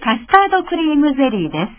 カスタードクリームゼリーです。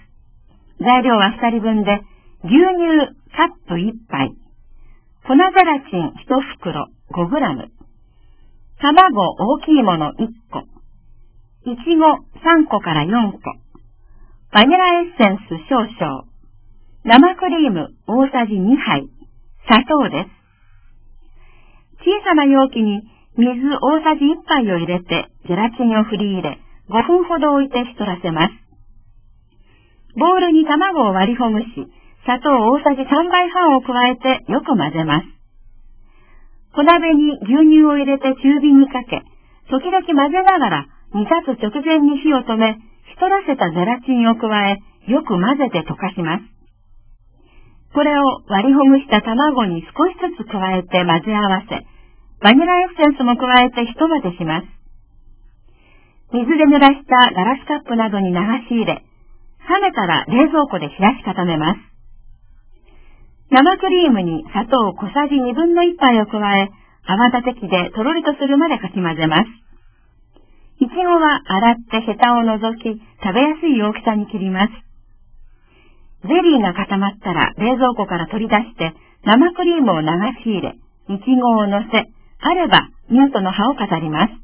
材料は2人分で、牛乳カップ1杯、粉ゼラチン1袋 5g、卵大きいもの1個、いちご3個から4個、バニラエッセンス少々、生クリーム大さじ2杯、砂糖です。小さな容器に水大さじ1杯を入れてゼラチンを振り入れ、5分ほど置いてしとらせます。ボウルに卵を割りほぐし、砂糖大さじ3杯半を加えてよく混ぜます。小鍋に牛乳を入れて中火にかけ、時々混ぜながら煮立つ直前に火を止め、しとらせたゼラチンを加え、よく混ぜて溶かします。これを割りほぐした卵に少しずつ加えて混ぜ合わせ、バニラエッセンスも加えて一混ぜします。水で濡らしたガラスカップなどに流し入れ、冷めたら冷蔵庫で冷やし固めます。生クリームに砂糖小さじ1/2杯を加え、泡立て器でとろりとするまでかき混ぜます。いちごは洗ってヘタを除き、食べやすい大きさに切ります。ゼリーが固まったら冷蔵庫から取り出して、生クリームを流し入れ、いちごを乗せ、あればミントの葉を飾ります。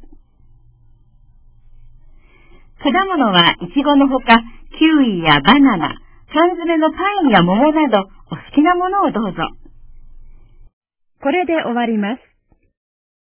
果物はいちごのほか、キウイやバナナ、缶詰のパインや桃などお好きなものをどうぞ。これで終わります。